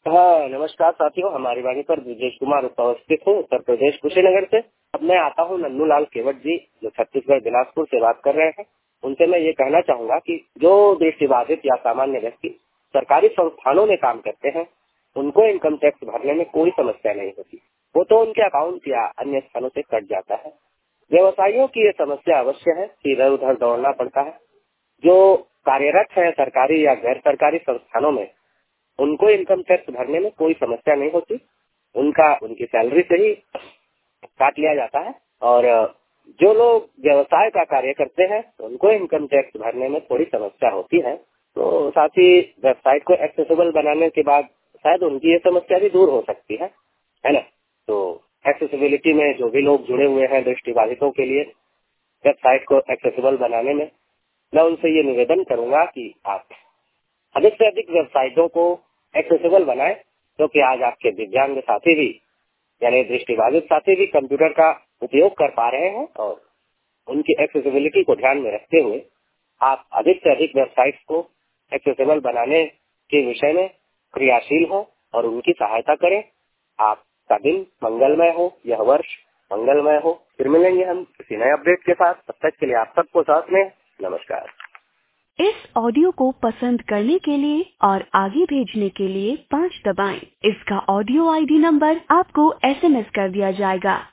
हाँ, नमस्कार साथियों। हमारी वाणी पर ब्रजेश कुमार उपस्थित हूँ, उत्तर प्रदेश कुशीनगर से। अब मैं आता हूँ नन्नूलाल केवट जी, जो छत्तीसगढ़ बिलासपुर से बात कर रहे हैं। उनसे मैं ये कहना चाहूंगा कि जो दृष्टिबाधित या सामान्य व्यक्ति सरकारी संस्थानों में काम करते हैं, उनको इनकम टैक्स भरने में कोई समस्या नहीं होती। वो तो उनके अकाउंट या अन्य स्थानों से कट जाता है। व्यवसायियों की ये समस्या अवश्य है कि इधर उधर दौड़ना पड़ता है। जो कार्यरत है सरकारी या गैर सरकारी संस्थानों में, उनको इनकम टैक्स भरने में कोई समस्या नहीं होती। उनकी सैलरी से ही काट लिया जाता है। और जो लोग व्यवसाय का कार्य करते हैं, उनको इनकम टैक्स भरने में थोड़ी समस्या होती है। तो साथ ही वेबसाइट को एक्सेसिबल बनाने के बाद शायद उनकी ये समस्या भी दूर हो सकती है ना। तो एक्सेसिबिलिटी में जो भी लोग जुड़े हुए हैं दृष्टिबाधितों के लिए वेबसाइट को एक्सेसिबल बनाने में, मैं उनसे ये निवेदन करूंगा कि आप अधिक से अधिक वेबसाइटों को एक्सेसिबल बनाएं, क्योंकि आज आपके दिव्यांग साथी भी यानी दृष्टिबाधित साथी भी कंप्यूटर का उपयोग कर पा रहे हैं। और उनकी एक्सेसिबिलिटी को ध्यान में रखते हुए आप अधिक से अधिक वेबसाइट्स को एक्सेसिबल बनाने के विषय में क्रियाशील हो और उनकी सहायता करें। आपका दिन मंगलमय हो, यह वर्ष मंगलमय हो। फिर मिलेंगे हम किसी नए अपडेट के साथ। तब तक के लिए आप सबको साथ में नमस्कार। इस ऑडियो को पसंद करने के लिए और आगे भेजने के लिए 5 दबाएं। इसका ऑडियो आईडी नंबर आपको SMS कर दिया जाएगा।